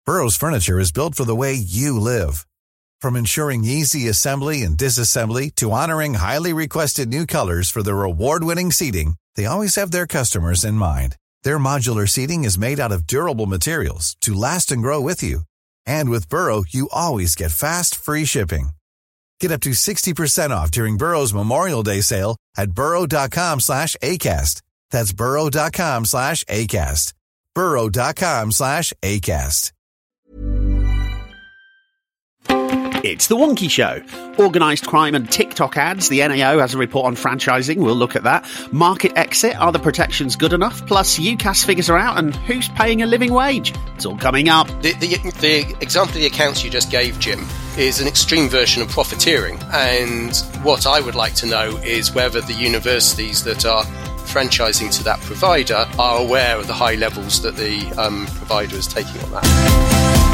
Burrow's furniture is built for the way you live. From ensuring easy assembly and disassembly to honoring highly requested new colors for their award-winning seating, they always have their customers in mind. Their modular seating is made out of durable materials to last and grow with you. And with Burrow, you always get fast, free shipping. Get up to 60% off during Burrow's Memorial Day sale at burrow.com/ACAST. That's burrow.com/ACAST. burrow.com/ACAST. It's The Wonky Show. Organised crime and TikTok ads. The NAO has a report on franchising. We'll look at that. Market exit. Are the protections good enough? Plus, UCAS figures are out and who's paying a living wage? It's all coming up. The example of the accounts you just gave, Jim, is an extreme version of profiteering. And what I would like to know is whether the universities that are franchising to that provider are aware of the high levels that the provider is taking on that.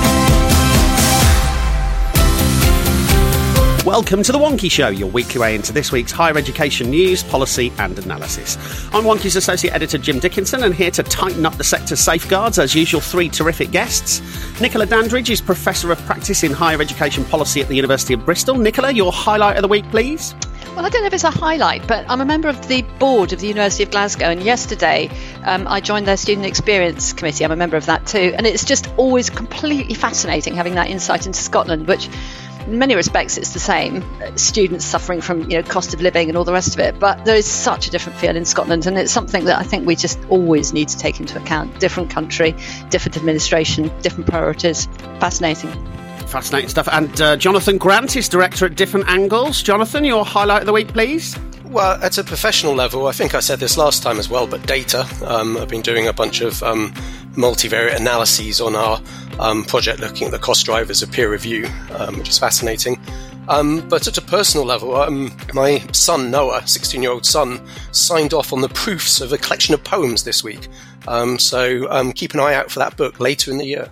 Welcome to The Wonky Show, your weekly way into this week's higher education news, policy and analysis. I'm Wonky's Associate Editor Jim Dickinson, and here to tighten up the sector's safeguards, as usual, three terrific guests. Nicola Dandridge is Professor of Practice in Higher Education Policy at the University of Bristol. Nicola, your highlight of the week, please. Well, I don't know if it's a highlight, but I'm a member of the board of the University of Glasgow, and yesterday I joined their Student Experience Committee. I'm a member of that too, and it's just always completely fascinating having that insight into Scotland, which in many respects it's the same. Students suffering from cost of living and all the rest of it, but there is such a different feel in Scotland, and it's something that I think we just always need to take into account. Different country, different administration, different priorities. Fascinating stuff. And Jonathan Grant is Director at Different Angles. Jonathan, your highlight of the week, please. Well, at a professional level, I think I said this last time as well, but data. I've been doing a bunch of multivariate analyses on our project looking at the cost drivers of peer review, which is fascinating. But at a personal level, my son, Noah, 16-year-old son, signed off on the proofs of a collection of poems this week. So keep an eye out for that book later in the year.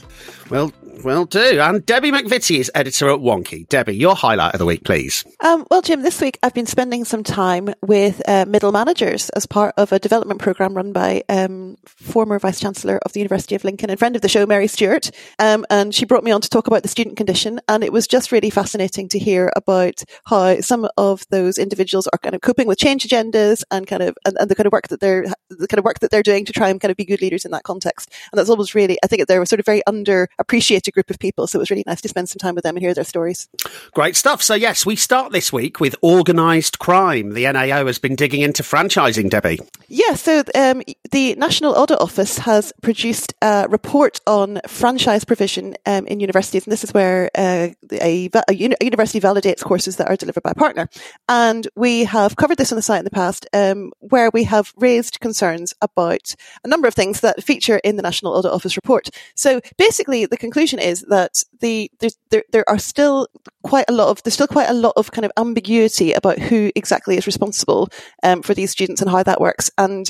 Well do. And Debbie McVitie is editor at Wonky. Debbie, your highlight of the week, please. Well, Jim, this week I've been spending some time with middle managers as part of a development programme run by former Vice-Chancellor of the University of Lincoln and friend of the show, Mary Stewart. And she brought me on to talk about the student condition. And it was just really fascinating to hear about how some of those individuals are kind of coping with change agendas and and the kind of work that they're doing to try and kind of be good leaders in that context. And that's always really, I think they're a sort of very underappreciated group of people, so it was really nice to spend some time with them and hear their stories. Great stuff. So yes, we start this week with organised crime. The NAO has been digging into franchising, Debbie. Yeah, so the National Audit Office has produced a report on franchise provision in universities, and this is where a university validates courses that are delivered by a partner. And we have covered this on the site in the past, where we have raised concerns about a number of things that feature in the National Audit Office report. So basically, the conclusion is that there's still quite a lot of kind of ambiguity about who exactly is responsible for these students and how that works, and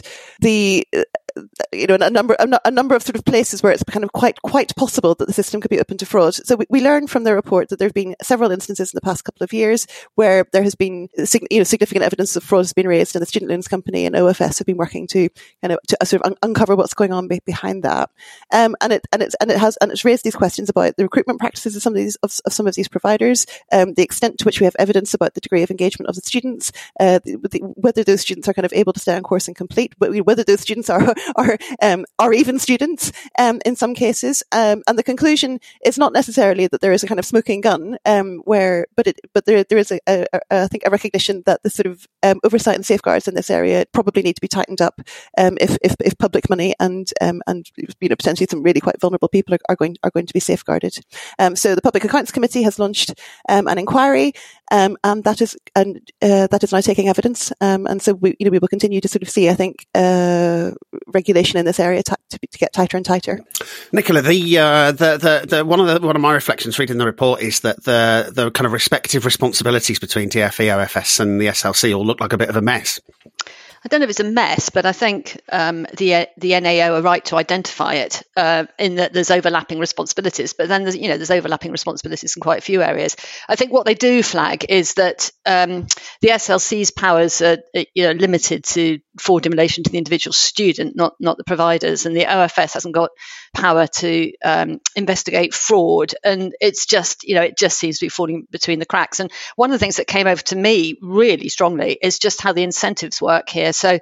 a number of sort of places where it's kind of quite possible that the system could be open to fraud. So we learned from the report that there have been several instances in the past couple of years where there has been significant evidence of fraud has been raised, and the Student Loans Company and OFS have been working to sort of uncover what's going on behind that. And it's raised these questions about the recruitment practices of some of these providers, the extent to which we have evidence about the degree of engagement of the students, whether those students are kind of able to stay on course and complete, whether those students are even students in some cases, and the conclusion is not necessarily that there is a kind of smoking gun, but there is I think a recognition that the sort of oversight and safeguards in this area probably need to be tightened up if public money and potentially some really quite vulnerable people are going to be safeguarded. So the Public Accounts Committee has launched an inquiry, and that is now taking evidence, and so we will continue to sort of see, I think, regulation in this area to get tighter and tighter. Nicola, the one of my reflections reading the report is that the kind of respective responsibilities between DFE, OFS, and the SLC all look like a bit of a mess. I don't know if it's a mess, but I think the NAO are right to identify it in that there's overlapping responsibilities. But then there's overlapping responsibilities in quite a few areas. I think what they do flag is that the SLC's powers are limited to fraud in relation to the individual student, not the providers. And the OFS hasn't got power to investigate fraud. And it's just, it just seems to be falling between the cracks. And one of the things that came over to me really strongly is just how the incentives work here. So,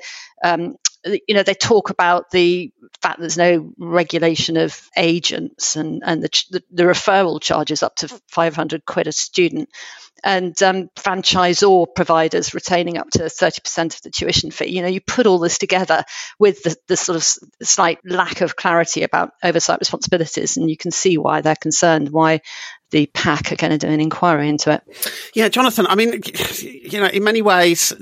they talk about the fact there's no regulation of agents and the referral charges up to 500 quid a student, and franchisor providers retaining up to 30% of the tuition fee. You put all this together with the sort of slight lack of clarity about oversight responsibilities, and you can see why they're concerned, why the PAC are going to do an inquiry into it. Yeah, Jonathan, I mean, in many ways,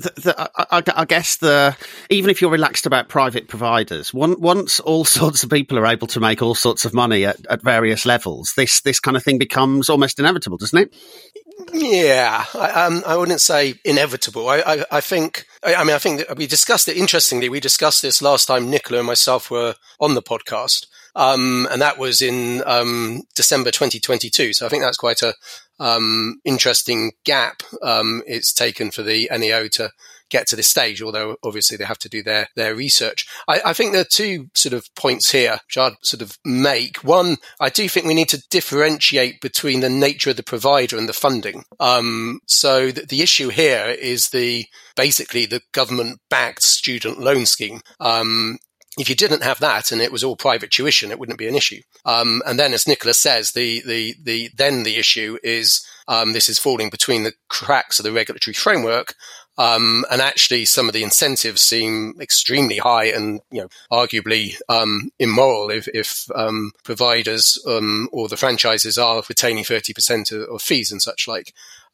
I guess even if you're relaxed about private providers, once all sorts of people are able to make all sorts of money at various levels, this kind of thing becomes almost inevitable, doesn't it? Yeah, I wouldn't say inevitable. I think that we discussed it. Interestingly, we discussed this last time Nicola and myself were on the podcast. And that was in December 2022. So I think that's quite a interesting gap it's taken for the NEO to get to this stage, although obviously they have to do their research. I think there are two sort of points here which I'd sort of make. One, I do think we need to differentiate between the nature of the provider and the funding. So the issue here is basically the government-backed student loan scheme. If you didn't have that and it was all private tuition, it wouldn't be an issue. And then, as Nicola says, the issue is this is falling between the cracks of the regulatory framework. And actually, some of the incentives seem extremely high and, arguably immoral if providers or the franchises are retaining 30% of fees and such like.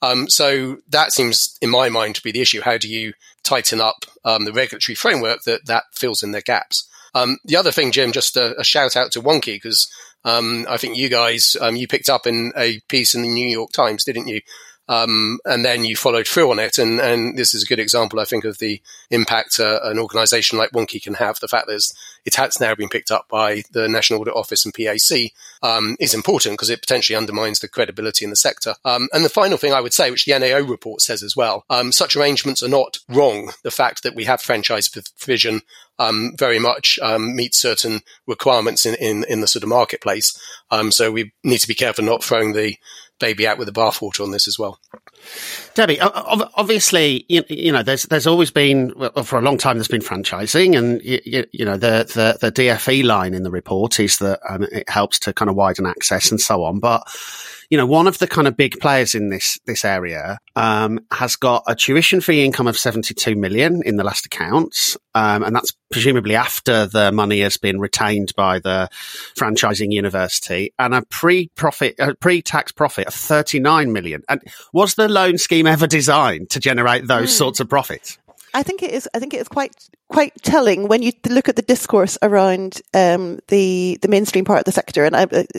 So that seems, in my mind, to be the issue. How do you tighten up the regulatory framework that fills in their gaps? The other thing, Jim, just a shout out to Wonky, because I think you guys, you picked up in a piece in the New York Times, didn't you? And then you followed through on it. And this is a good example, I think, of the impact an organisation like Wonky can have. The fact that it has now been picked up by the National Audit Office and PAC is important because it potentially undermines the credibility in the sector. And the final thing I would say, which the NAO report says as well, such arrangements are not wrong. The fact that we have franchise provision very much meets certain requirements in the sort of marketplace. So we need to be careful not throwing the baby out with the bathwater on this as well. Debbie, obviously, there's always been, for a long time, there's been franchising, and the DFE line in the report is that it helps to kind of widen access and so on. But one of the kind of big players in this area has got a tuition fee income of 72 million in the last accounts, and that's presumably after the money has been retained by the franchising university, and a pre-tax profit of 39 million. And was the loan scheme ever designed to generate those sorts of profits? I think it is quite telling when you look at the discourse around the mainstream part of the sector, and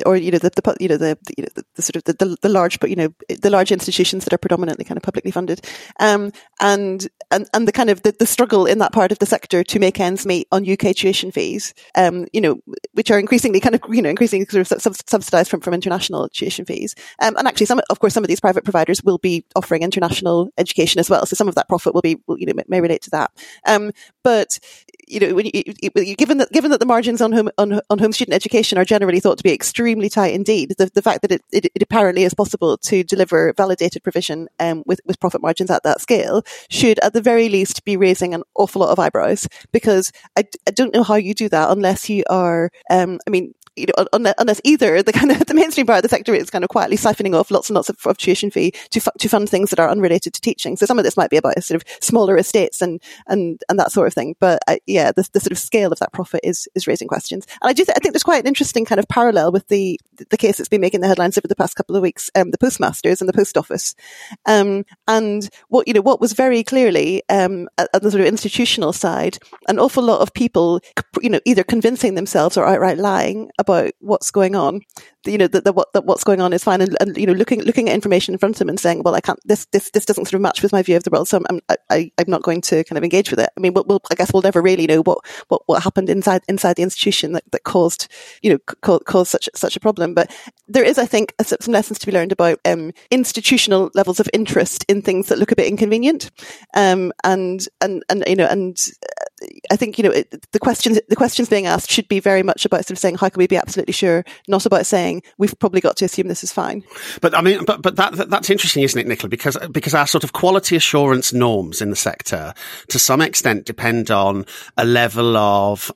the large, but the large institutions that are predominantly kind of publicly funded, and the kind of the struggle in that part of the sector to make ends meet on UK tuition fees, which are increasingly increasingly sort of subsidised from international tuition fees, and actually some of these private providers will be offering international education as well, so some of that profit may relate to that, but given that the margins on home student education are generally thought to be extremely tight indeed, the fact that it apparently is possible to deliver validated provision with profit margins at that scale should at the very least be raising an awful lot of eyebrows, because I don't know how you do that unless you are unless either the mainstream part of the sector is kind of quietly siphoning off lots and lots of tuition fee to fund things that are unrelated to teaching. So some of this might be about sort of smaller estates and that sort of thing. But the sort of scale of that profit is raising questions. And I think there's quite an interesting kind of parallel with the case that's been making the headlines over the past couple of weeks, the postmasters and the post office. And what was very clearly at the sort of institutional side, an awful lot of people, either convincing themselves or outright lying about what's going on. what's going on is fine, and looking at information in front of them and saying, well, I can't, this doesn't sort of match with my view of the world, so I'm not going to kind of engage with it. I mean, I guess we'll never really know what happened inside the institution that caused such a problem. But there is, I think, some lessons to be learned about institutional levels of interest in things that look a bit inconvenient, and I think the questions being asked should be very much about sort of saying, how can we be absolutely sure, not about saying we've probably got to assume this is fine. But I mean, but that's interesting, isn't it, Nicola? Because our sort of quality assurance norms in the sector, to some extent, depend on a level of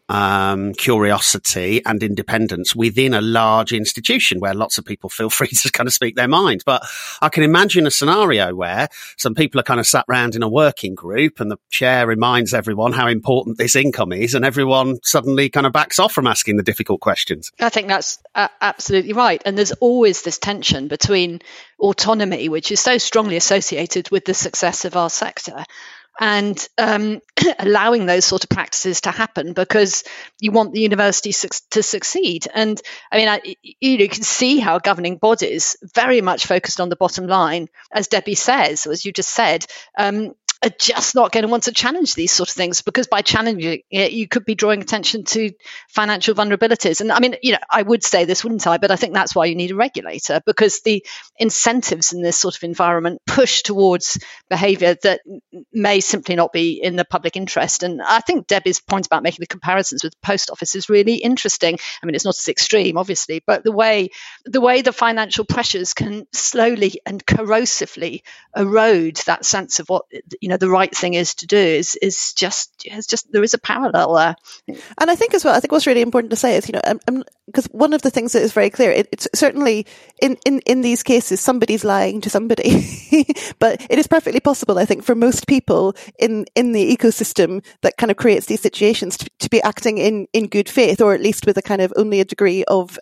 curiosity and independence within a large institution where lots of people feel free to kind of speak their mind. But I can imagine a scenario where some people are kind of sat round in a working group and the chair reminds everyone how important this income is, and everyone suddenly kind of backs off from asking the difficult questions. I think that's absolutely right. And there's always this tension between autonomy, which is so strongly associated with the success of our sector, and allowing those sort of practices to happen because you want the university to succeed. And I mean, you can see how governing bodies very much focused on the bottom line, as Debbie says, or as you just said, are just not going to want to challenge these sort of things, because by challenging it, you could be drawing attention to financial vulnerabilities. And I mean, I would say this, wouldn't I? But I think that's why you need a regulator, because the incentives in this sort of environment push towards behaviour that may simply not be in the public interest. And I think Debbie's point about making the comparisons with the post office is really interesting. I mean, it's not as extreme, obviously, but the way the financial pressures can slowly and corrosively erode that sense of what the right thing is to do is just there is a parallel there. And I think as well, what's really important to say is, because one of the things that is very clear, it's certainly in these cases, somebody's lying to somebody, but it is perfectly possible, I think, for most people in the ecosystem that kind of creates these situations to be acting in good faith, or at least with a kind of only a degree of,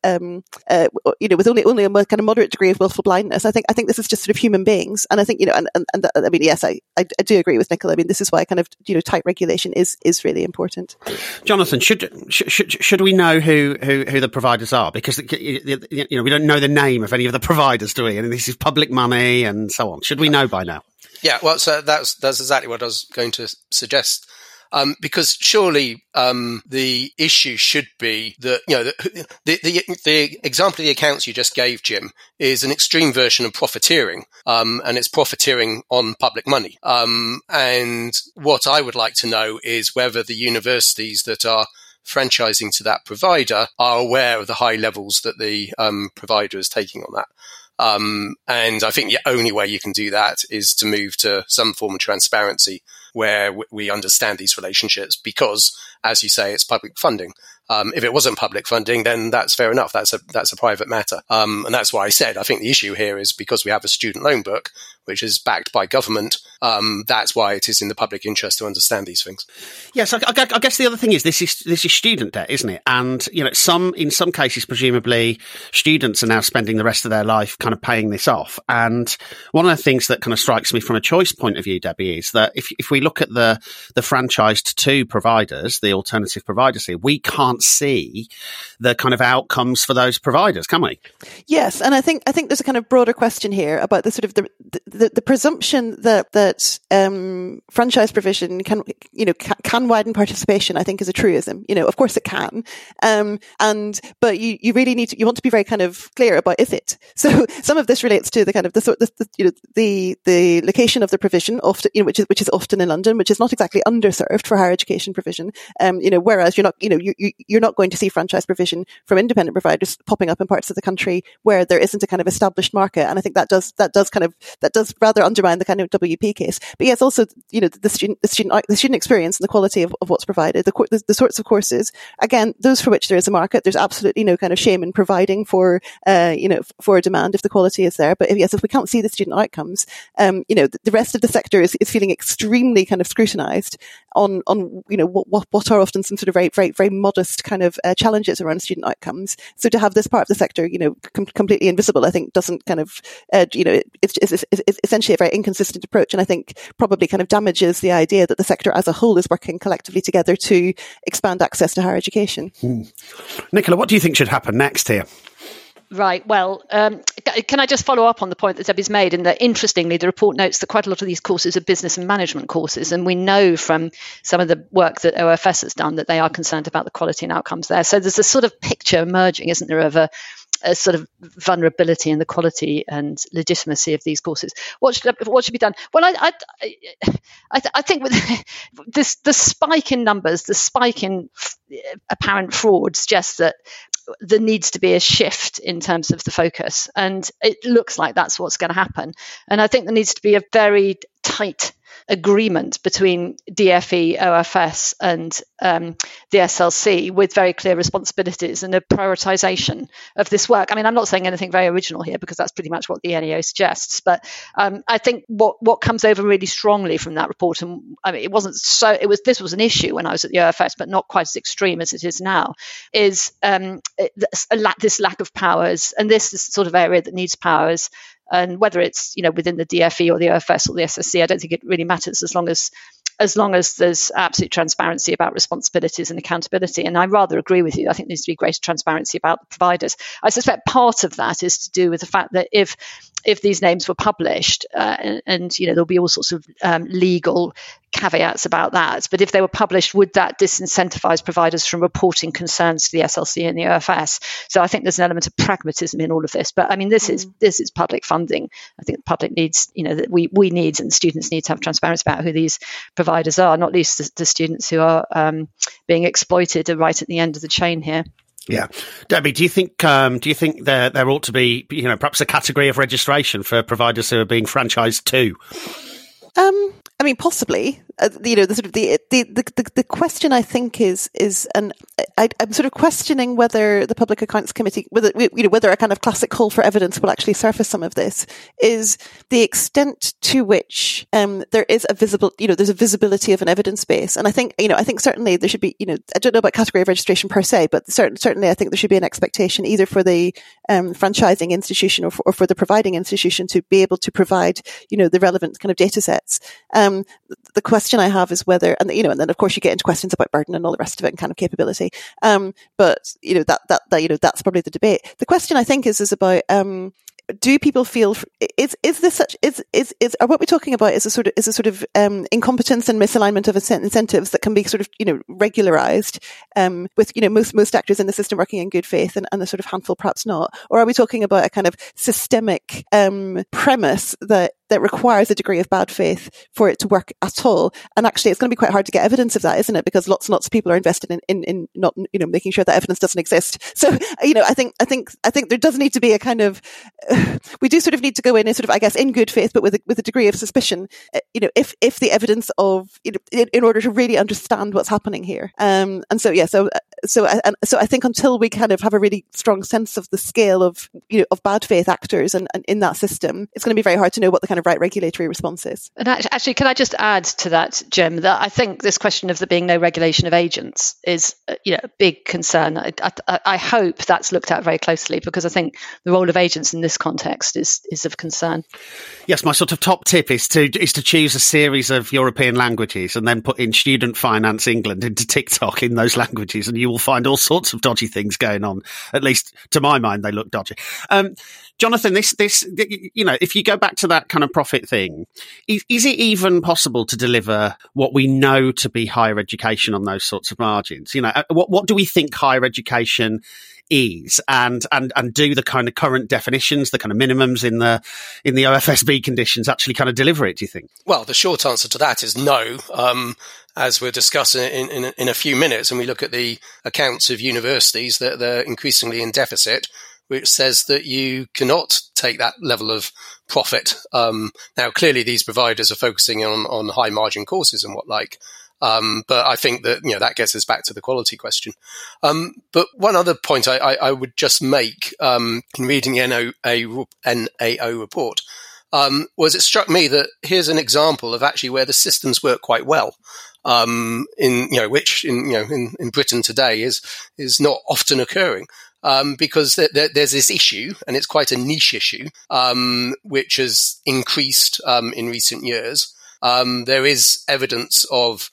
with only a kind of moderate degree of willful blindness. I think this is just sort of human beings. And I think, I mean, yes, I do agree with Nicola. I mean, this is why kind of, tight regulation is really important. Jonathan, should we know who the providers are? Because, we don't know the name of any of the providers, do we? And this is public money and so on. Should we know by now? Yeah, well, so that's exactly what I was going to suggest. Because surely the issue should be that the example of the accounts you just gave, Jim, is an extreme version of profiteering, and it's profiteering on public money. And what I would like to know is whether the universities that are franchising to that provider are aware of the high levels that the provider is taking on that. And I think the only way you can do that is to move to some form of transparency where we understand these relationships, because, as you say, it's public funding. If it wasn't public funding, then that's fair enough. That's a private matter. And that's why I said I think the issue here is because we have a student loan book, which is backed by government. That's why it is in the public interest to understand these things. Yes, I guess the other thing is this is student debt, isn't it? And in some cases, presumably, students are now spending the rest of their life kind of paying this off. And one of the things that kind of strikes me from a choice point of view, Debbie, is that if we look at the franchised to providers, the alternative providers here, we can't see the kind of outcomes for those providers, can we? Yes, and I think there's a kind of broader question here about the sort of the presumption that franchise provision can widen participation. I think is a truism. Of course it can, but you really you want to be very kind of clear about is it. So some of this relates to the kind of the location of the provision, often which is often in London, which is not exactly underserved for higher education provision. Whereas you're not going to see franchise provision from independent providers popping up in parts of the country where there isn't a kind of established market. And I think that does rather undermine the kind of WP case. But yes, also, the student experience and the quality of what's provided, the sorts of courses, again, those for which there is a market, there's absolutely no kind of shame in providing for a demand if the quality is there. But if we can't see the student outcomes, the rest of the sector is feeling extremely kind of scrutinized on what are often some sort of very, very, very modest kind of challenges around student outcomes. So to have this part of the sector, completely invisible, I think doesn't kind of, it's essentially a very inconsistent approach. And I think probably kind of damages the idea that the sector as a whole is working collectively together to expand access to higher education. Nicola, what do you think should happen next here? Right. Well, can I just follow up on the point that Debbie's made? And that interestingly, the report notes that quite a lot of these courses are business and management courses. And we know from some of the work that OFS has done that they are concerned about the quality and outcomes there. So there's a sort of picture emerging, isn't there, of a sort of vulnerability in the quality and legitimacy of these courses. What should be done? Well, I think with the spike in numbers, the spike in apparent fraud suggests that there needs to be a shift in terms of the focus, and it looks like that's what's going to happen. And I think there needs to be a very tight agreement between DFE, OFS and the SLC with very clear responsibilities and a prioritisation of this work. I mean, I'm not saying anything very original here because that's pretty much what the NEO suggests, but I think what comes over really strongly from that report, and I mean, this was an issue when I was at the OFS, but not quite as extreme as it is now, is this lack of powers, and this is the sort of area that needs powers. And whether it's within the DFE or the OFS or the SSC, I don't think it really matters as long as there's absolute transparency about responsibilities and accountability. And I rather agree with you. I think there needs to be greater transparency about the providers. I suspect part of that is to do with the fact that if these names were published, and there'll be all sorts of legal caveats about that, but if they were published, would that disincentivize providers from reporting concerns to the SLC and the OFS? So I think there's an element of pragmatism in all of this. But I mean, this is public funding. I think the public needs, that we need, and students need to have transparency about who these providers are, not least the students who are being exploited right at the end of the chain here. Yeah, Debbie, do you think there ought to be perhaps a category of registration for providers who are being franchised too? I mean, possibly. The question I think is, and I'm sort of questioning whether the Public Accounts Committee, whether a kind of classic call for evidence will actually surface some of this, is the extent to which there is there's a visibility of an evidence base. And I think certainly there should be, I don't know about category of registration per se, but certainly I think there should be an expectation either for the franchising institution or for the providing institution to be able to provide, the relevant kind of data sets. The question I have is whether, and then of course you get into questions about burden and all the rest of it and kind of capability. But that's probably the debate. The question I think is about, do people feel is what we're talking about is a sort of incompetence and misalignment of incentives that can be sort of regularized with most actors in the system working in good faith and the sort of handful perhaps not, or are we talking about a kind of systemic premise that requires a degree of bad faith for it to work at all? And actually it's going to be quite hard to get evidence of that, isn't it? Because lots and lots of people are invested in not making sure that evidence doesn't exist. So I think there does need to be a kind of we do sort of need to go in and sort of, I guess, in good faith, but with a degree of suspicion, if the evidence of, in order to really understand what's happening here. So I think until we kind of have a really strong sense of the scale of, of bad faith actors and in that system, it's going to be very hard to know what the kind of right regulatory response is. And actually, can I just add to that, Jim, that I think this question of there being no regulation of agents is, a big concern. I hope that's looked at very closely, because I think the role of agents in this context is of concern. Yes, my sort of top tip is to choose a series of European languages and then put in Student Finance England into TikTok in those languages, and you will find all sorts of dodgy things going on. At least to my mind, they look dodgy. Jonathan, this if you go back to that kind of profit thing, is it even possible to deliver what we know to be higher education on those sorts of margins? What do we think higher education is, and do the kind of current definitions, the kind of minimums in the OFSB conditions actually kind of deliver it, do you think? Well, the short answer to that is no. As we're discussing in a few minutes, and we look at the accounts of universities, that they're increasingly in deficit, which says that you cannot take that level of profit. Now, clearly these providers are focusing on high margin courses and what like. But I think that, that gets us back to the quality question. But one other point I would just make, in reading the NAO report, was it struck me that here's an example of actually where the systems work quite well. Which in Britain today is not often occurring. Because there's this issue, and it's quite a niche issue, which has increased in recent years. There is evidence of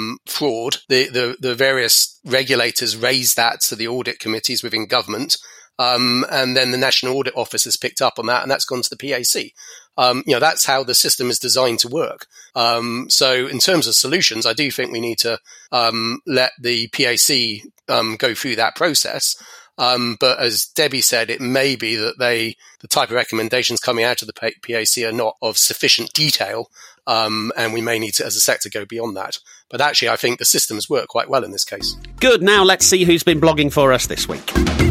fraud. The various regulators raise that to the audit committees within government. And then the National Audit Office has picked up on that, and that's gone to the PAC. That's how the system is designed to work. So in terms of solutions, I do think we need to let the PAC go through that process. But as Debbie said, it may be that the type of recommendations coming out of the PAC are not of sufficient detail, and we may need to, as a sector, go beyond that. But actually, I think the systems work quite well in this case. Good. Now let's see who's been blogging for us this week.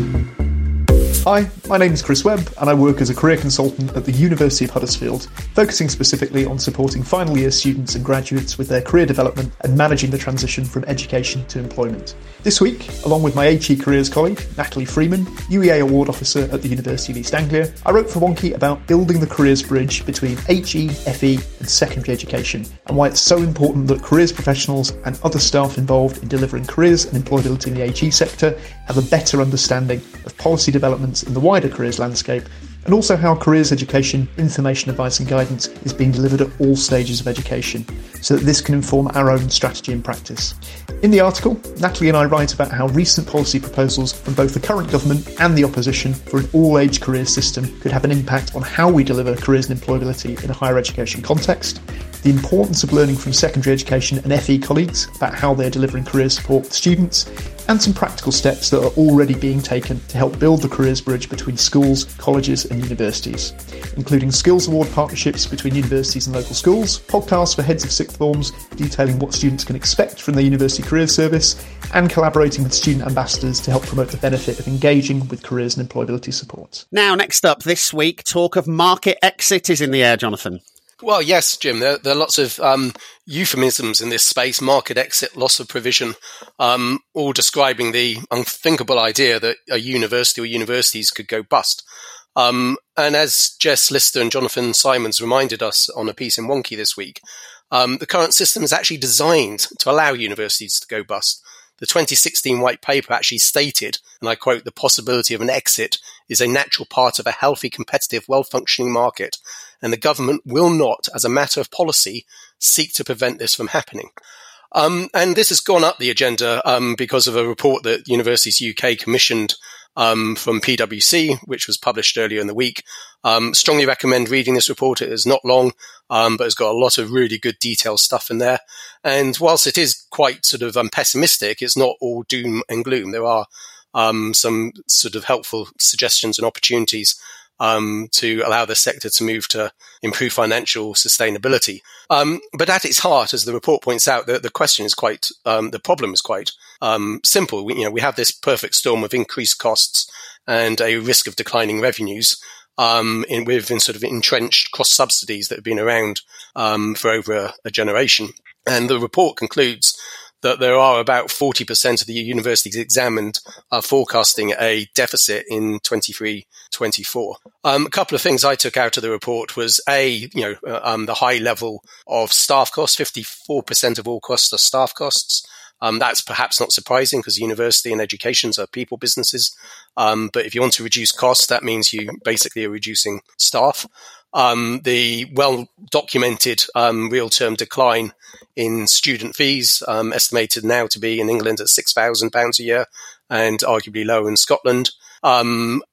Hi, my name is Chris Webb and I work as a career consultant at the University of Huddersfield, focusing specifically on supporting final year students and graduates with their career development and managing the transition from education to employment. This week, along with my HE Careers colleague, Natalie Freeman, UEA Award Officer at the University of East Anglia, I wrote for Wonky about building the careers bridge between HE, FE and secondary education, and why it's so important that careers professionals and other staff involved in delivering careers and employability in the HE sector have a better understanding of policy developments in the wider careers landscape, and also how careers education, information, advice and guidance is being delivered at all stages of education, so that this can inform our own strategy and practice. In the article, Natalie and I write about how recent policy proposals from both the current government and the opposition for an all-age career system could have an impact on how we deliver careers and employability in a higher education context, the importance of learning from secondary education and FE colleagues about how they're delivering career support to students, and some practical steps that are already being taken to help build the careers bridge between schools, colleges and universities, including skills award partnerships between universities and local schools, podcasts for heads of sixth forms detailing what students can expect from their university careers service, and collaborating with student ambassadors to help promote the benefit of engaging with careers and employability support. Now, next up this week, talk of market exit is in the air, Jonathan. Well, yes, Jim, there are lots of euphemisms in this space: market exit, loss of provision, all describing the unthinkable idea that a university or universities could go bust. And as Jess Lister and Jonathan Simons reminded us on a piece in Wonky this week, the current system is actually designed to allow universities to go bust. The 2016 white paper actually stated, and I quote, "The possibility of an exit is a natural part of a healthy, competitive, well-functioning market, and the government will not, as a matter of policy, seek to prevent this from happening." And this has gone up the agenda because of a report that Universities UK commissioned from PwC, which was published earlier in the week. Strongly recommend reading this report. It is not long, but it's got a lot of really good detailed stuff in there. And whilst it is quite sort of pessimistic, it's not all doom and gloom. There are some sort of helpful suggestions and opportunities to allow the sector to move to improve financial sustainability. But at its heart, as the report points out, the question is quite, the problem is quite simple. We have this perfect storm of increased costs and a risk of declining revenues with sort of entrenched cross subsidies that have been around for over a generation. And the report concludes that there are about 40% of the universities examined are forecasting a deficit in 23-24. A couple of things I took out of the report was the high level of staff costs. 54% of all costs are staff costs. That's perhaps not surprising because university and educations are people businesses. But if you want to reduce costs, that means you basically are reducing staff. The well-documented real-term decline in student fees, estimated now to be in England at £6,000 a year and arguably lower in Scotland. And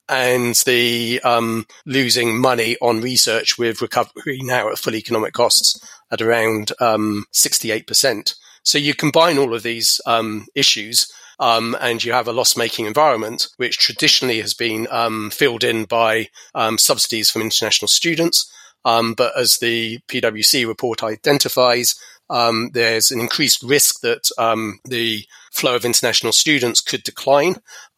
the losing money on research with recovery now at full economic costs at around 68%. So you combine all of these issues and you have a loss-making environment, which traditionally has been filled in by subsidies from international students. But as the PwC report identifies, there's an increased risk that the flow of international students could decline,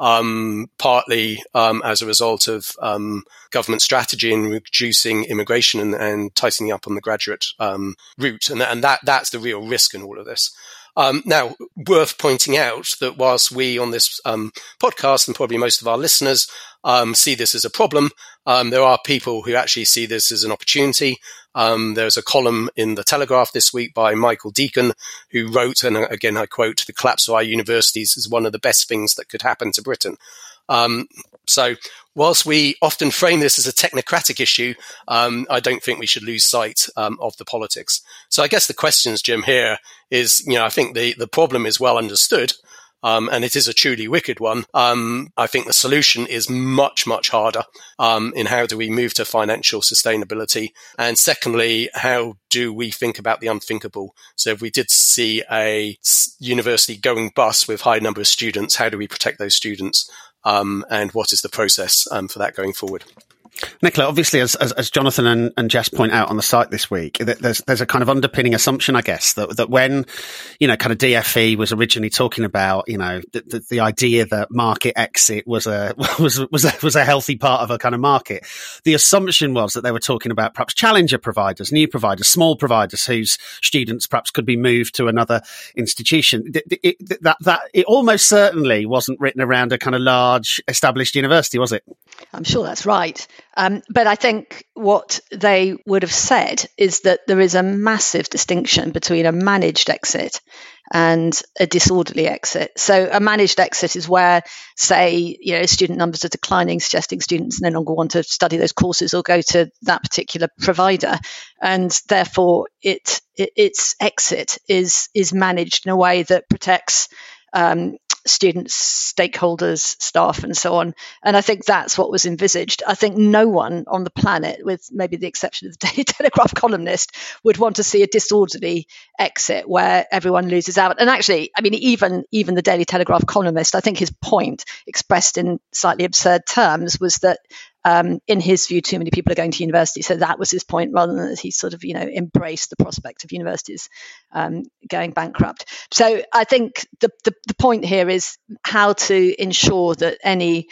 partly as a result of government strategy in reducing immigration and tightening up on the graduate route. And that's the real risk in all of this. Now, worth pointing out that whilst we on this podcast and probably most of our listeners see this as a problem, there are people who actually see this as an opportunity. There's a column in The Telegraph this week by Michael Deacon, who wrote, and again I quote, "The collapse of our universities is one of the best things that could happen to Britain." So whilst we often frame this as a technocratic issue, I don't think we should lose sight of the politics. So I guess the questions, Jim, here is, I think the problem is well understood. and it is a truly wicked one. I think the solution is much, much harder in how do we move to financial sustainability. And secondly, how do we think about the unthinkable? So if we did see a university going bust with high number of students, how do we protect those students? And what is the process for that going forward? Nicola, obviously, as Jonathan and Jess point out on the site this week, there's a kind of underpinning assumption, I guess, that when, kind of DFE was originally talking about, the idea that market exit was a healthy part of a kind of market. The assumption was that they were talking about perhaps challenger providers, new providers, small providers whose students perhaps could be moved to another institution. It almost certainly wasn't written around a kind of large established university, was it? I'm sure that's right. But I think what they would have said is that there is a massive distinction between a managed exit and a disorderly exit. So a managed exit is where, say, student numbers are declining, suggesting students no longer want to study those courses or go to that particular provider, and therefore its exit is managed in a way that protects students, stakeholders, staff, and so on. And I think that's what was envisaged. I think no one on the planet, with maybe the exception of the Daily Telegraph columnist, would want to see a disorderly exit where everyone loses out. And actually, I mean, even the Daily Telegraph columnist, I think his point, expressed in slightly absurd terms, was that in his view, too many people are going to university. So that was his point, rather than that he sort of, embraced the prospect of universities going bankrupt. So I think the point here is how to ensure that any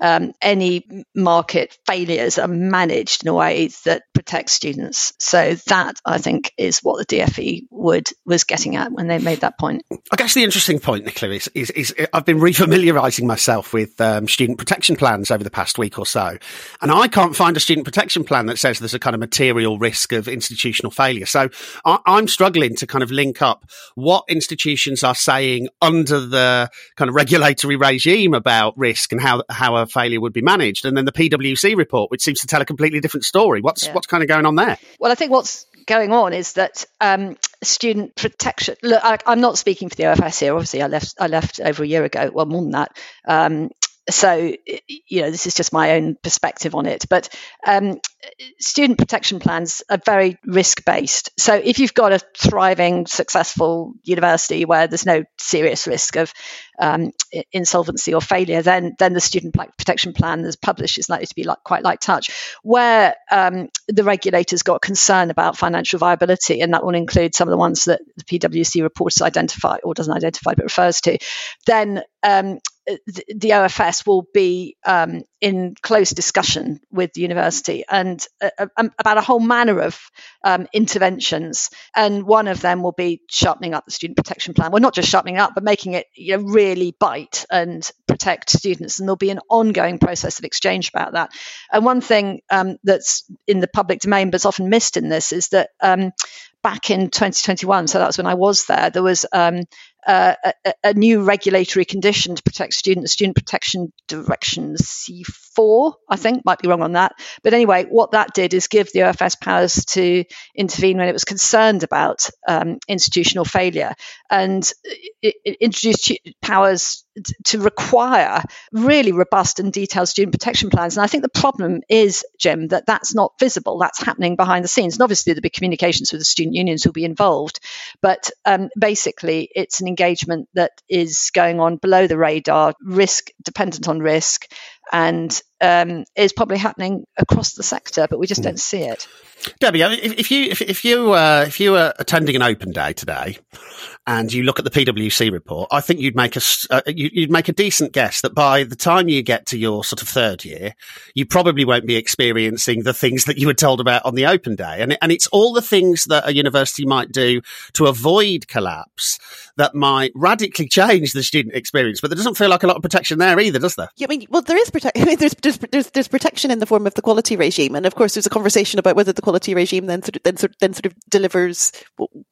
market failures are managed in a way that protects students. So that, I think, is what the DFE was getting at when they made that point. I guess the interesting point, Nicola, is I've been refamiliarising myself with student protection plans over the past week or so, and I can't find a student protection plan that says there's a kind of material risk of institutional failure. So I'm struggling to kind of link up what institutions are saying under the kind of regulatory regime about risk and how a failure would be managed, and then the PwC report, which seems to tell a completely different story. What's kind of going on there? Well, I think what's going on is that student protection. Look, I'm not speaking for the OFS here. Obviously, I left over a year ago. Well, more than that. So, this is just my own perspective on it. But student protection plans are very risk-based. So if you've got a thriving, successful university where there's no serious risk of insolvency or failure, then the student protection plan that's published is likely to be quite light touch. Where the regulators got concern about financial viability, and that will include some of the ones that the PwC report has identified, or doesn't identify but refers to, then the OFS will be in close discussion with the university and about a whole manner of interventions. And one of them will be sharpening up the student protection plan. Well, not just sharpening up, but making it really bite and protect students. And there'll be an ongoing process of exchange about that. And one thing that's in the public domain but is often missed in this is that back in 2021, so that was when I was there was a new regulatory condition to protect students, Student Protection Direction C4, I think, might be wrong on that. But anyway, what that did is give the OFS powers to intervene when it was concerned about institutional failure, and it introduced powers to require really robust and detailed student protection plans. And I think the problem is, Jim, that that's not visible. That's happening behind the scenes. And obviously there'll be communications with the student unions who'll be involved. But basically, it's an engagement that is going on below the radar, dependent on risk, and is probably happening across the sector, but we just don't see it. Debbie, if you were attending an open day today and you look at the PwC report, I think you'd make a decent guess that by the time you get to your sort of third year, you probably won't be experiencing the things that you were told about on the open day. And it's all the things that a university might do to avoid collapse that might radically change the student experience. But there doesn't feel like a lot of protection there either, does there? Yeah, there is protection. There's protection in the form of the quality regime, and of course, there's a conversation about whether the quality regime then sort of delivers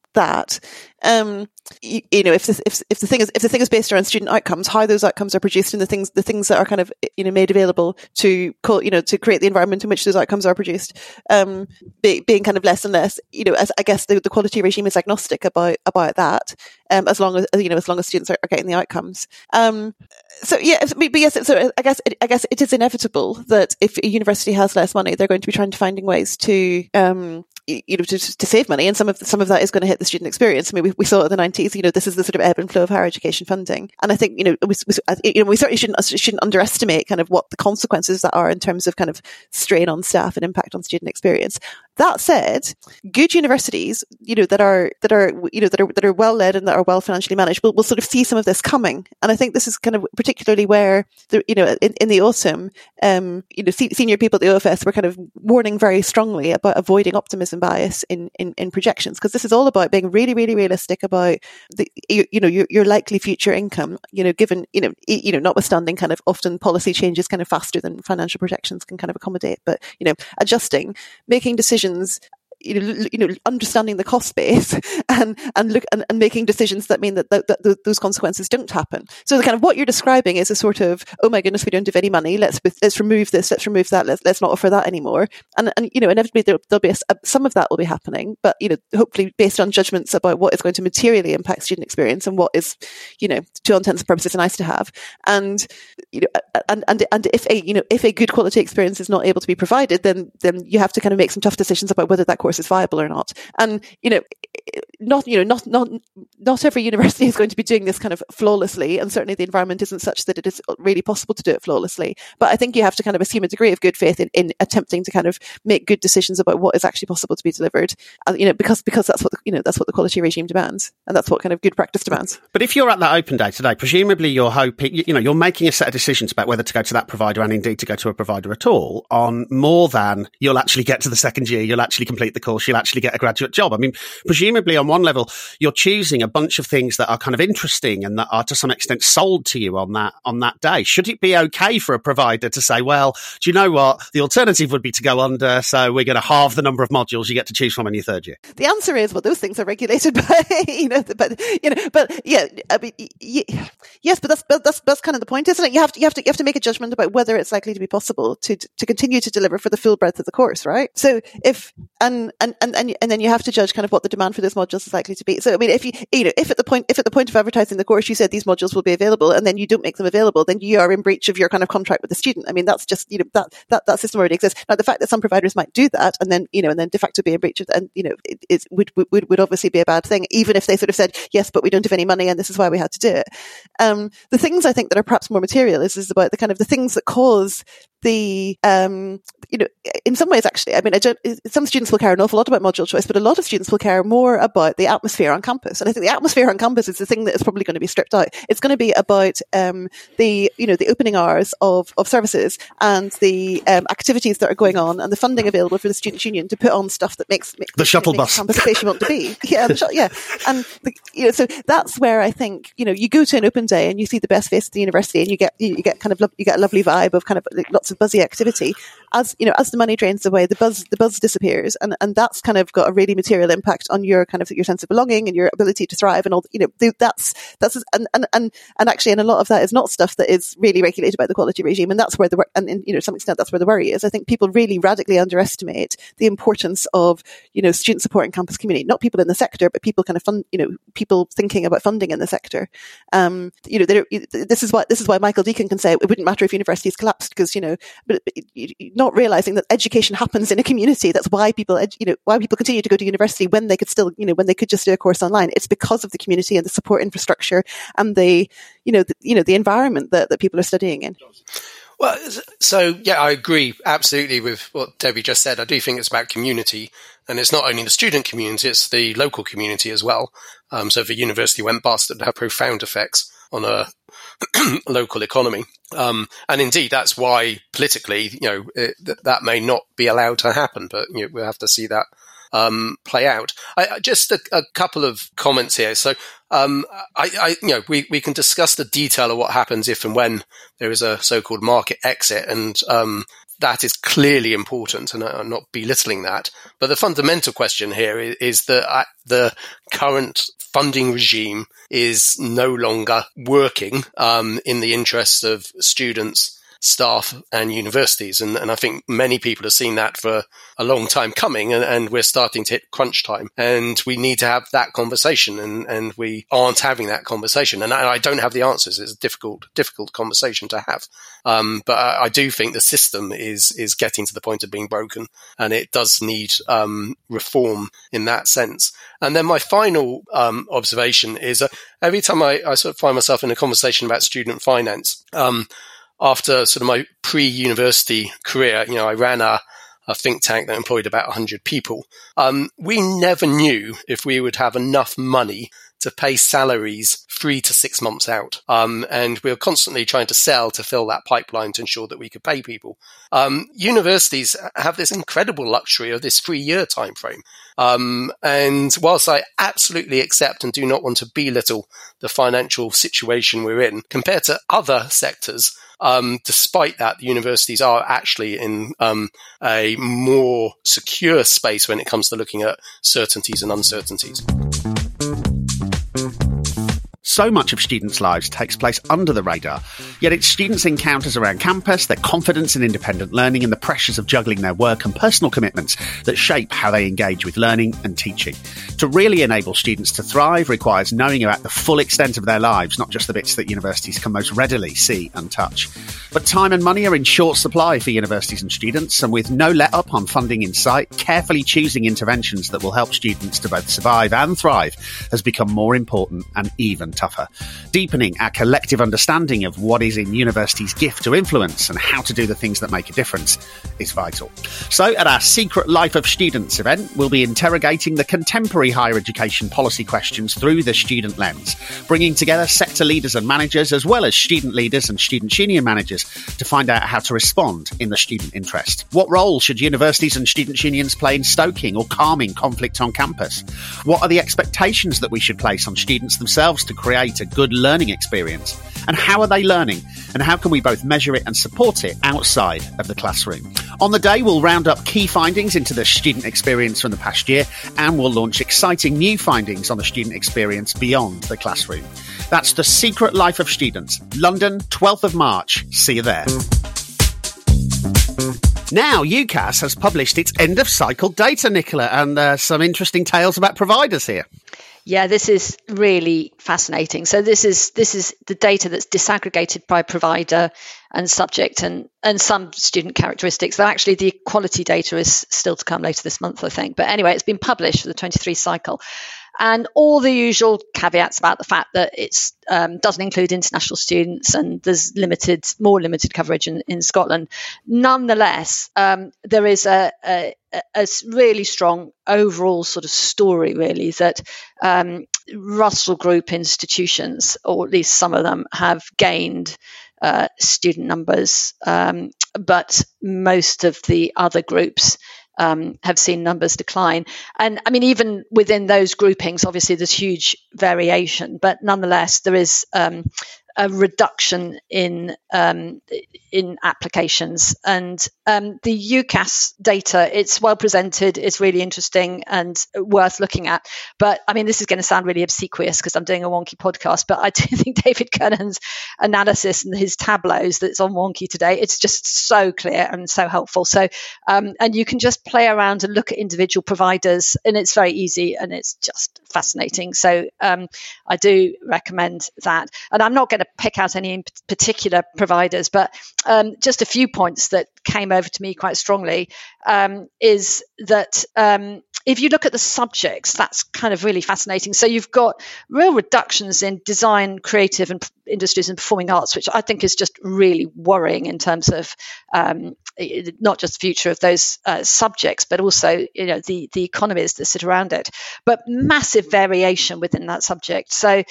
that. If the thing is based around student outcomes, how those outcomes are produced, and the things that are kind of made available to create the environment in which those outcomes are produced, being kind of less and less. As I guess the quality regime is agnostic about that, as long as students are getting the outcomes. So I guess it is inevitable that if a university has less money, they're going to be trying to finding ways to save money, and some of that is going to hit the student experience. I mean, we saw it in the 90s. This is the sort of ebb and flow of higher education funding, and I think we certainly shouldn't underestimate kind of what the consequences that are in terms of kind of strain on staff and impact on student experience. That said, good universities, that are well led and that are well financially managed, will sort of see some of this coming. And I think this is kind of particularly where in the autumn, senior people at the OFS were kind of warning very strongly about avoiding optimism bias in projections, because this is all about being really, really realistic about your likely future income. Given notwithstanding kind of often policy changes kind of faster than financial projections can kind of accommodate, but adjusting, making decisions. Understanding the cost base and making decisions that mean that those consequences don't happen. So the kind of what you're describing is a sort of, oh my goodness, we don't have any money. Let's remove this. Let's remove that. Let's not offer that anymore. And inevitably there'll be some of that will be happening, but hopefully based on judgments about what is going to materially impact student experience and what is to all intents and purposes nice to have. And if a good quality experience is not able to be provided, then you have to kind of make some tough decisions about whether that course is viable or not. And not every university is going to be doing this kind of flawlessly, and certainly the environment isn't such that it is really possible to do it flawlessly. But I think you have to kind of assume a degree of good faith in attempting to kind of make good decisions about what is actually possible to be delivered, because that's what the quality regime demands, and that's what kind of good practice demands. But if you're at that open day today, presumably you're hoping, you're making a set of decisions about whether to go to that provider and indeed to go to a provider at all, on more than you'll actually get to the second year, you'll actually complete the course, you'll actually get a graduate job. I mean, presumably on one level, you're choosing a bunch of things that are kind of interesting and that are to some extent sold to you on that day. Should it be okay for a provider to say, well, do you know what? The alternative would be to go under, so we're going to halve the number of modules you get to choose from in your third year? The answer is, well, those things are regulated by, but yeah, I mean, yes, but that's kind of the point, isn't it? You have to make a judgment about whether it's likely to be possible to continue to deliver for the full breadth of the course, right? So if and then you have to judge kind of what the demand for those modules is likely to be. So I mean, if at the point of advertising the course you said these modules will be available, and then you don't make them available, then you are in breach of your kind of contract with the student. I mean, that's just that system already exists. Now, the fact that some providers might do that and then de facto be in breach of that, and it would obviously be a bad thing, even if they sort of said yes, but we don't have any money and this is why we had to do it. The things I think that are perhaps more material is about the kind of the things that cause the in some ways, actually, I mean, some students will care an awful lot about module choice, but a lot of students will care more about the atmosphere on campus. And I think the atmosphere on campus is the thing that is probably going to be stripped out. It's going to be about the opening hours of services and the activities that are going on and the funding available for the student union to put on stuff that makes the shuttle bus campus the place you want to be. And so that's where I think you go to an open day and you see the best face of the university, and you get a lovely vibe of kind of lots of buzzy activity. As the money drains away, the buzz disappears, and that's kind of got a really material impact on your kind of your sense of belonging and your ability to thrive, and all. That's actually, and a lot of that is not stuff that is really regulated by the quality regime, and that's where to some extent that's where the worry is. I think people really radically underestimate the importance of student support in campus community, not people in the sector, but people kind of people thinking about funding in the sector. This is why Michael Deacon can say it wouldn't matter if universities collapsed, because but not realizing that education happens in a community. That's why people continue to go to university when they could still when they could just do a course online. It's because of the community and the support infrastructure and the environment that people are studying in. Well, so yeah, I agree absolutely with what Debbie just said. I do think it's about community, and it's not only the student community, it's the local community as well. So if a university went bust, it would have profound effects on a local economy. And indeed, that's why politically, that may not be allowed to happen, but we'll have to see that play out. Just a couple of comments here. So, we can discuss the detail of what happens if and when there is a so-called market exit, and that is clearly important, and I'm not belittling that. But the fundamental question here is that the current funding regime is no longer working in the interests of students, staff and universities. And I think many people have seen that for a long time coming, and we're starting to hit crunch time, and we need to have that conversation, and we aren't having that conversation. And I don't have the answers. It's a difficult conversation to have. But I do think the system is getting to the point of being broken, and it does need reform in that sense. And then my final observation is every time I sort of find myself in a conversation about student finance, after sort of my pre-university career, I ran a think tank that employed about 100 people. We never knew if we would have enough money to pay salaries 3 to 6 months out. And we were constantly trying to sell to fill that pipeline to ensure that we could pay people. Universities have this incredible luxury of this 3-year time frame. And whilst I absolutely accept and do not want to belittle the financial situation we're in, compared to other sectors, despite that, the universities are actually in a more secure space when it comes to looking at certainties and uncertainties. So much of students' lives takes place under the radar, yet it's students' encounters around campus, their confidence in independent learning and the pressures of juggling their work and personal commitments that shape how they engage with learning and teaching. To really enable students to thrive requires knowing about the full extent of their lives, not just the bits that universities can most readily see and touch. But time and money are in short supply for universities and students, and with no let-up on funding in sight, carefully choosing interventions that will help students to both survive and thrive has become more important and even tougher. Deepening our collective understanding of what is in universities' gift to influence and how to do the things that make a difference is vital. So at our Secret Life of Students event, we'll be interrogating the contemporary higher education policy questions through the student lens, bringing together sector leaders and managers as well as student leaders and student union managers to find out how to respond in the student interest. What role should universities and student unions play in stoking or calming conflict on campus? What are the expectations that we should place on students themselves to create a good learning experience? And how are they learning? And how can we both measure it and support it outside of the classroom? On the day, we'll round up key findings into the student experience from the past year, and we'll launch exciting new findings on the student experience beyond the classroom. That's The Secret Life of Students, London, 12th of March. See you there. Now, UCAS has published its end-of-cycle data, Nicola, and some interesting tales about providers here. Yeah, this is really fascinating. So this is the data that's disaggregated by provider and subject and some student characteristics, though actually the quality data is still to come later this month, I think. But anyway, it's been published for the 23 cycle. And all the usual caveats about the fact that it doesn't include international students and there's more limited coverage in Scotland. Nonetheless, there is a really strong overall sort of story, really, that Russell Group institutions, or at least some of them, have gained student numbers, but most of the other groups have seen numbers decline. And I mean, even within those groupings, obviously there's huge variation, but nonetheless, there is a reduction in applications. And the UCAS data, it's well presented, it's really interesting and worth looking at. But I mean, this is going to sound really obsequious because I'm doing a Wonky podcast, but I do think David Kernan's analysis and his tableaus that's on Wonky today, it's just so clear and so helpful. So, and you can just play around and look at individual providers, and it's very easy and it's just fascinating. So I do recommend that. And I'm not going to pick out any in particular providers, but just a few points that came over to me quite strongly is that if you look at the subjects, that's kind of really fascinating. So you've got real reductions in design, creative and industries and performing arts, which I think is just really worrying in terms of not just the future of those subjects, but also the economies that sit around it. But massive variation within that subject. So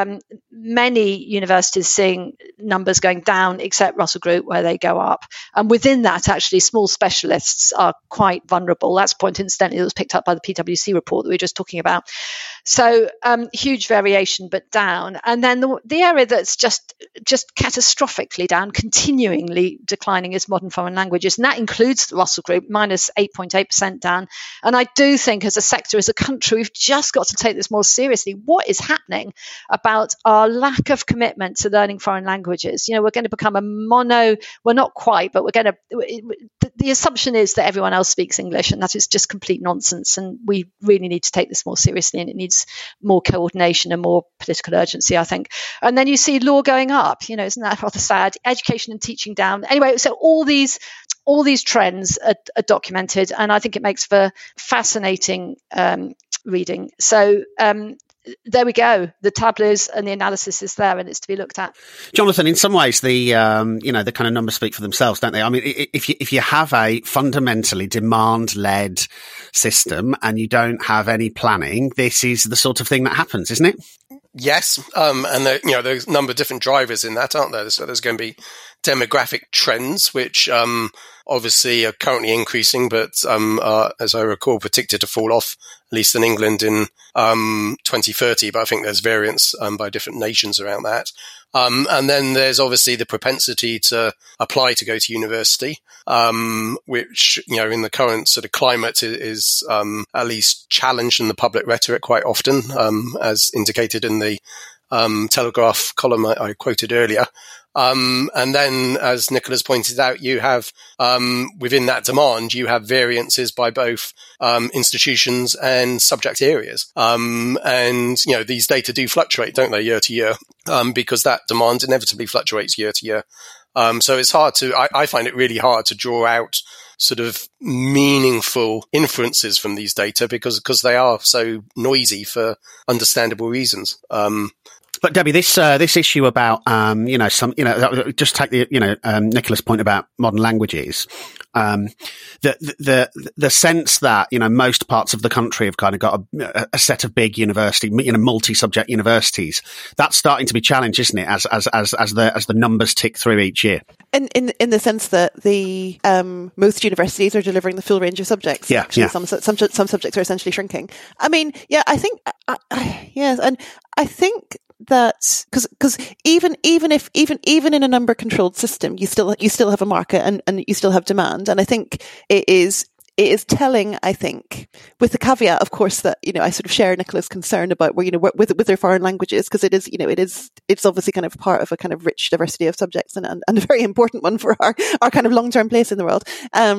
many universities seeing numbers going down, except Russell Group, where they go up. And within that, actually, small specialists are quite vulnerable. That's a point, incidentally, that was picked up by the PwC report that we were just talking about. So huge variation, but down. And then the area that's just catastrophically down, continuingly declining, is modern foreign languages. And that includes the Russell Group, minus 8.8% down. And I do think as a sector, as a country, we've just got to take this more seriously. What is happening about our lack of commitment to learning foreign languages? We're going to become we're not quite, but the assumption is that everyone else speaks English, and that is just complete nonsense. And we really need to take this more seriously, and it needs more coordination and more political urgency, I think. And then you see law going up, isn't that rather sad? Education and teaching down. Anyway, so all these trends are documented, and I think it makes for fascinating reading. So there we go. The tableaus and the analysis is there, and it's to be looked at. Jonathan, in some ways, the kind of numbers speak for themselves, don't they? I mean, if you have a fundamentally demand-led system and you don't have any planning, this is the sort of thing that happens, isn't it? Yes, and there's a number of different drivers in that, aren't there? So there's going to be demographic trends, which obviously are currently increasing, but are, as I recall, predicted to fall off, at least in England, in 2030. But I think there's variance by different nations around that. And then there's obviously the propensity to apply to go to university, which, in the current sort of climate is at least challenged in the public rhetoric quite often, as indicated in the Telegraph column I quoted earlier. And then, as Nicholas pointed out, you have, within that demand, you have variances by both, institutions and subject areas. And, these data do fluctuate, don't they, year to year, because that demand inevitably fluctuates year to year. So it's hard I find it really hard to draw out sort of meaningful inferences from these data because they are so noisy for understandable reasons. But Debbie, this issue about just take the Nicholas' point about modern languages, the sense that most parts of the country have kind of got a set of big university, multi-subject universities. That's starting to be challenged, isn't it? As the numbers tick through each year. In the sense that the most universities are delivering the full range of subjects. Yeah, actually, yeah. Some subjects are essentially shrinking. I mean, yeah, I think yes, and I think that because even in a number controlled system, you still have a market and you still have demand, and I think it is telling, I think, with the caveat, of course, that, I sort of share Nicola's concern about with their foreign languages, because it's obviously kind of part of a kind of rich diversity of subjects and a very important one for our kind of long-term place in the world.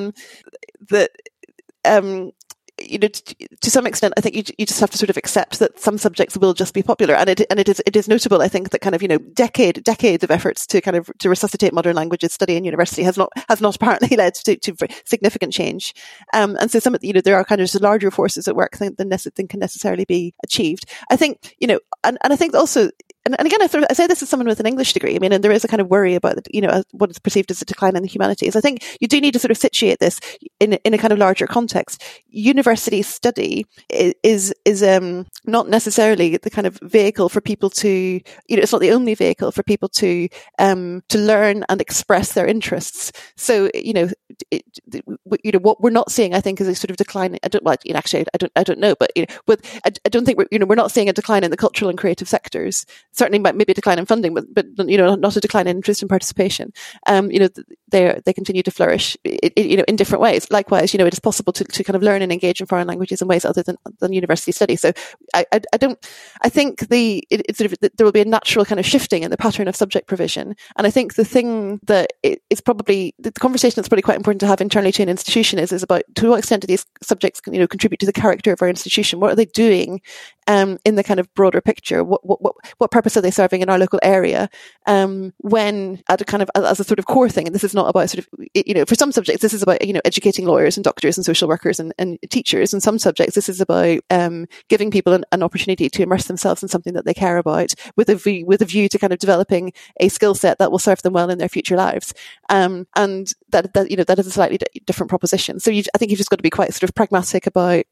To some extent, I think you just have to sort of accept that some subjects will just be popular, and it is notable, I think, that kind of decades of efforts to resuscitate modern languages study in university has not apparently led to significant change, and so there are kind of just larger forces at work than can necessarily be achieved. I think and I think also. And again, I say this as someone with an English degree. I mean, and there is a kind of worry about what is perceived as a decline in the humanities. I think you do need to sort of situate this in a kind of larger context. University study is not necessarily the kind of vehicle for people to, it's not the only vehicle for people to learn and express their interests. So, what we're not seeing, I think, is a sort of decline. I don't know, but I don't think we're not seeing a decline in the cultural and creative sectors. Certainly, maybe a decline in funding, but not a decline in interest and participation. They continue to flourish, in different ways. Likewise, it is possible to kind of learn and engage in foreign languages in ways other than university study. So I think there will be a natural kind of shifting in the pattern of subject provision. And I think the thing that is probably the conversation that's probably quite important to have internally to an institution is about to what extent do these subjects contribute to the character of our institution? What are they doing in the kind of broader picture? What purpose are they serving in our local area? When at a kind of as a sort of core thing, and this is not about sort of, for some subjects, this is about, educating lawyers and doctors and social workers and teachers. In some subjects, this is about giving people an opportunity to immerse themselves in something that they care about with a view to kind of developing a skill set that will serve them well in their future lives. And that is a slightly different proposition. So I think you've just got to be quite sort of pragmatic about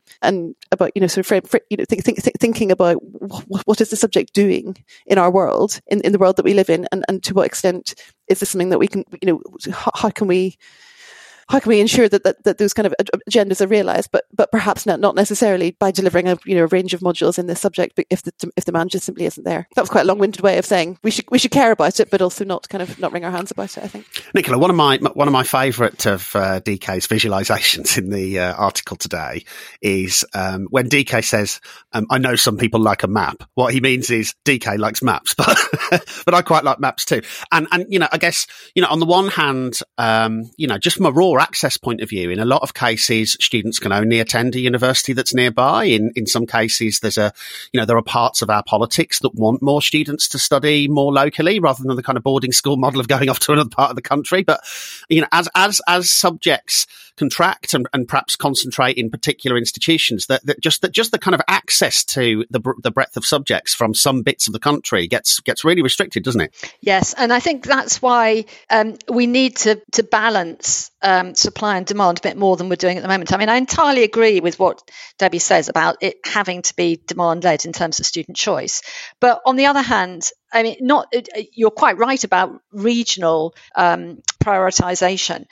thinking about what is the subject doing in our world, in the world that we live in, and to what extent is this something that we can, how can we ensure that those kind of agendas are realised, but perhaps not necessarily by delivering a range of modules in this subject, but if the demand just simply isn't there. That was quite a long-winded way of saying we should care about it, but also not wring our hands about it, I think. Nicola, one of my favourite of DK's visualisations in the article today is when DK says, "I know some people like a map." What he means is DK likes maps, but but I quite like maps too. And I guess on the one hand, just from a raw access point of view, in a lot of cases, students can only attend a university that's nearby. In some cases, there are parts of our politics that want more students to study more locally rather than the kind of boarding school model of going off to another part of the country. But, as subjects contract and perhaps concentrate in particular institutions, that just the kind of access to the breadth of subjects from some bits of the country gets really restricted, doesn't it? Yes. And I think that's why we need to balance supply and demand a bit more than we're doing at the moment. I mean, I entirely agree with what Debbie says about it having to be demand-led in terms of student choice. But on the other hand, I mean, you're quite right about regional prioritization.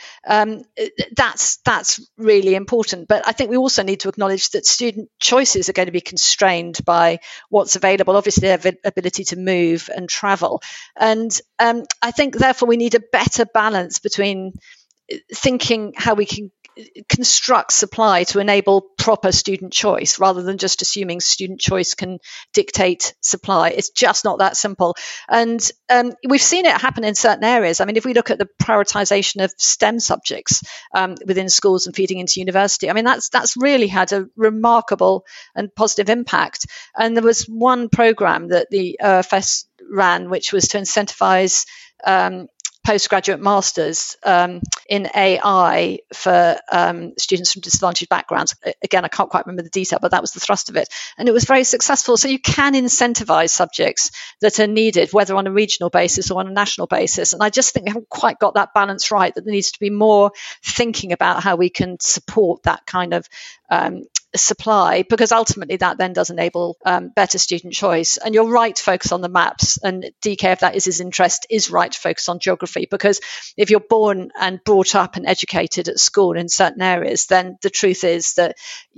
That's really important. But I think we also need to acknowledge that student choices are going to be constrained by what's available, obviously their ability to move and travel. And I think, therefore, we need a better balance between thinking how we can construct supply to enable proper student choice rather than just assuming student choice can dictate supply. It's just not that simple. And we've seen it happen in certain areas. I mean, if we look at the prioritization of STEM subjects within schools and feeding into university, I mean, that's really had a remarkable and positive impact. And there was one program that the OFS ran, which was to incentivize postgraduate masters in AI for students from disadvantaged backgrounds. Again, I can't quite remember the detail, but that was the thrust of it. And it was very successful. So you can incentivize subjects that are needed, whether on a regional basis or on a national basis. And I just think we haven't quite got that balance right, that there needs to be more thinking about how we can support that kind of supply, because ultimately that then does enable better student choice. And you're right to focus on the maps, and DK, if that is his interest, is right to focus on geography, because if you're born and brought up and educated at school in certain areas, then the truth is that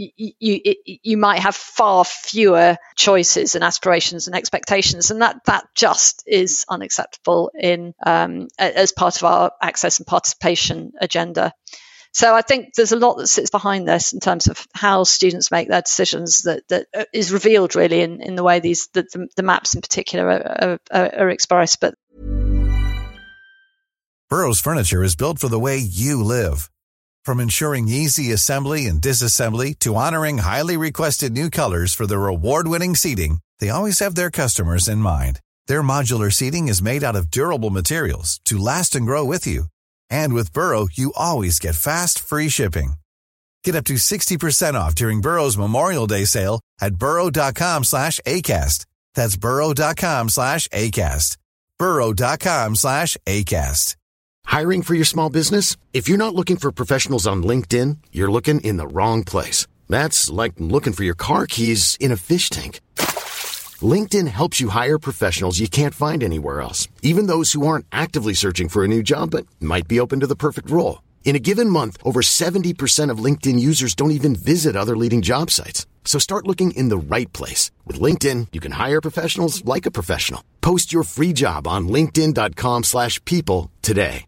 you might have far fewer choices and aspirations and expectations, and that just is unacceptable in as part of our access and participation agenda. So I think there's a lot that sits behind this in terms of how students make their decisions that is revealed really in the way the maps in particular are expressed. But Burrow's furniture is built for the way you live. From ensuring easy assembly and disassembly to honoring highly requested new colors for their award-winning seating, they always have their customers in mind. Their modular seating is made out of durable materials to last and grow with you. And with Burrow, you always get fast, free shipping. Get up to 60% off during Burrow's Memorial Day sale at burrow.com/ACAST. That's burrow.com/ACAST. burrow.com/ACAST. Hiring for your small business? If you're not looking for professionals on LinkedIn, you're looking in the wrong place. That's like looking for your car keys in a fish tank. LinkedIn helps you hire professionals you can't find anywhere else, even those who aren't actively searching for a new job but might be open to the perfect role. In a given month, over 70% of LinkedIn users don't even visit other leading job sites. So start looking in the right place. With LinkedIn, you can hire professionals like a professional. Post your free job on linkedin.com/people today.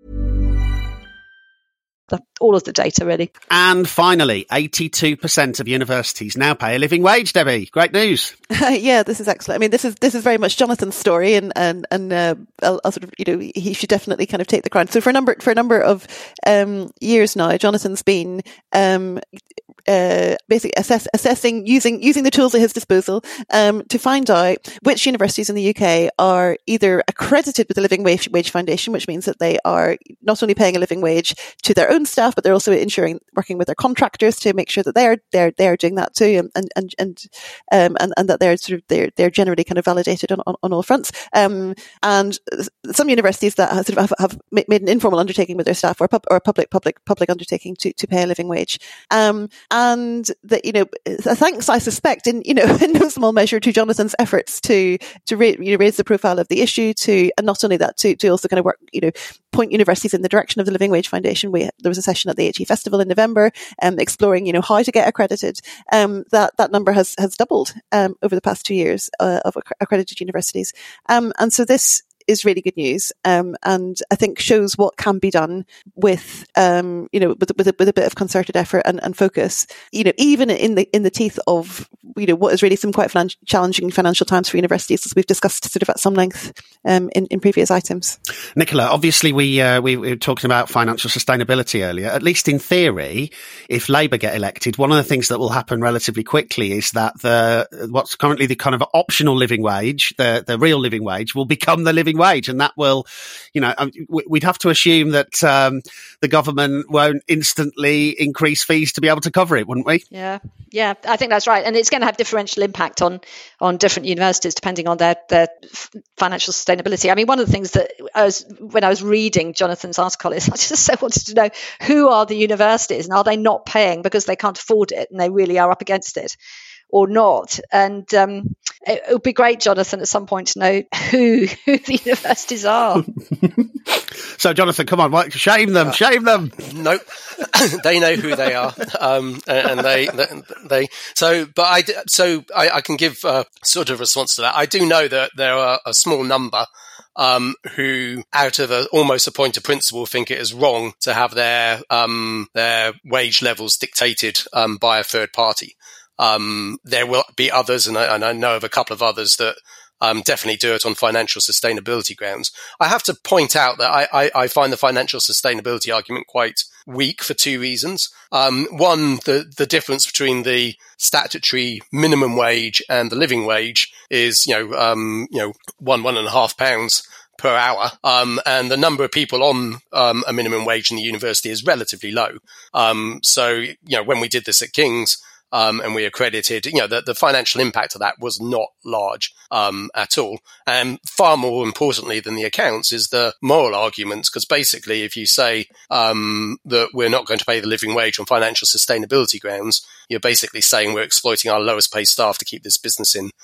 All of the data, really. And finally, 82% of universities now pay a living wage, Debbie. Great news. Yeah, this is excellent. I mean, this is very much Jonathan's story, and I'll sort of, he should definitely kind of take the crown. So for a number of years now, Jonathan's been basically assessing, using the tools at his disposal, to find out which universities in the UK are either accredited with the Living Wage Foundation, which means that they are not only paying a living wage to their own staff, but they're also working with their contractors to make sure that they're doing that too, and that they're generally kind of validated on all fronts. And some universities that have made an informal undertaking with their staff, or a public undertaking to pay a living wage. And that, thanks, I suspect, in no small measure to Jonathan's efforts to raise the profile of the issue, and not only that, to also kind of work, point universities in the direction of the Living Wage Foundation. There was a session at the HE Festival in November, exploring, how to get accredited. That number has doubled over the past 2 years of accredited universities. And so this is really good news, and I think shows what can be done with with a bit of concerted effort and focus. Even in the teeth of what is really some quite challenging financial times for universities, as we've discussed sort of at some length in previous items. Nicola, obviously we were talking about financial sustainability earlier. At least in theory, if Labour get elected, one of the things that will happen relatively quickly is that what's currently the kind of optional living wage, the real living wage, will become the living wage, and that will, we'd have to assume that the government won't instantly increase fees to be able to cover it, wouldn't we? Yeah, I think that's right, and it's going to have differential impact on different universities depending on their financial sustainability. I mean, one of the things that when I was reading Jonathan's article is I just so wanted to know, who are the universities, and are they not paying because they can't afford it and they really are up against it, or not? And it would be great, Jonathan, at some point to know who the universities are. So, Jonathan, come on, shame them. Nope, they know who they are, and they. So I can give sort of response to that. I do know that there are a small number who, out of almost a point of principle, think it is wrong to have their wage levels dictated by a third party. There will be others, and I know of a couple of others that definitely do it on financial sustainability grounds. I have to point out that I find the financial sustainability argument quite weak for two reasons. One, the difference between the statutory minimum wage and the living wage is, £1.5 per hour. And the number of people on a minimum wage in the university is relatively low. So when we did this at King's, and we accredited, the financial impact of that was not large at all. And far more importantly than the accounts is the moral arguments, because basically if you say that we're not going to pay the living wage on financial sustainability grounds, you're basically saying we're exploiting our lowest paid staff to keep this business in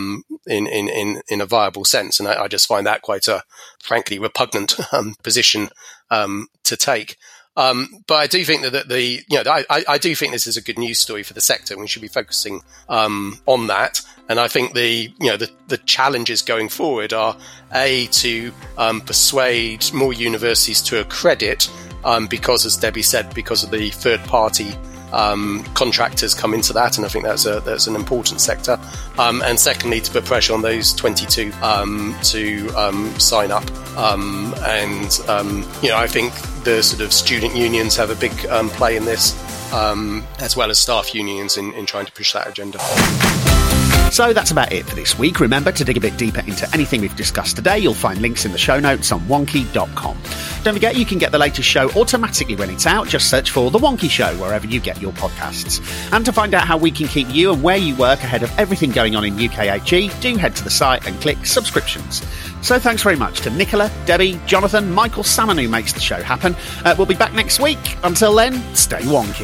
a viable sense. And I just find that quite a, frankly, repugnant position to take. But I do think that I do think this is a good news story for the sector, and we should be focusing on that. And I think the challenges going forward are to persuade more universities to accredit, because, as Debbie said, because of the third party contractors come into that, and I think that's an important sector. And secondly, to put pressure on those 22 to sign up. I think the sort of student unions have a big play in this, as well as staff unions in trying to push that agenda. So that's about it for this week. Remember to dig a bit deeper into anything we've discussed today. You'll find links in the show notes on wonky.com. Don't forget, you can get the latest show automatically when it's out. Just search for The Wonky Show wherever you get your podcasts. And to find out how we can keep you and where you work ahead of everything going on in UKHE, do head to the site and click subscriptions. So thanks very much to Nicola, Debbie, Jonathan, Michael Salmon, who makes the show happen. We'll be back next week. Until then, stay wonky.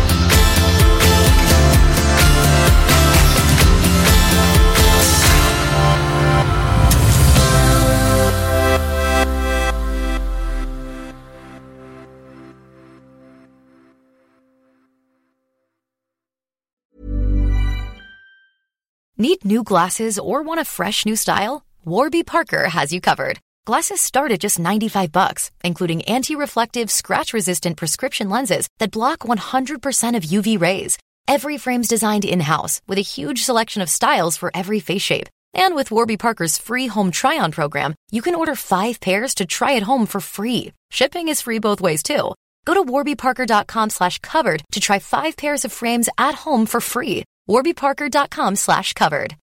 Need new glasses or want a fresh new style? Warby Parker has you covered. Glasses start at just $95, including anti-reflective, scratch-resistant prescription lenses that block 100% of UV rays. Every frame's designed in-house with a huge selection of styles for every face shape. And with Warby Parker's free home try-on program, you can order 5 pairs to try at home for free. Shipping is free both ways, too. Go to warbyparker.com/covered to try 5 pairs of frames at home for free. warbyparker.com/covered.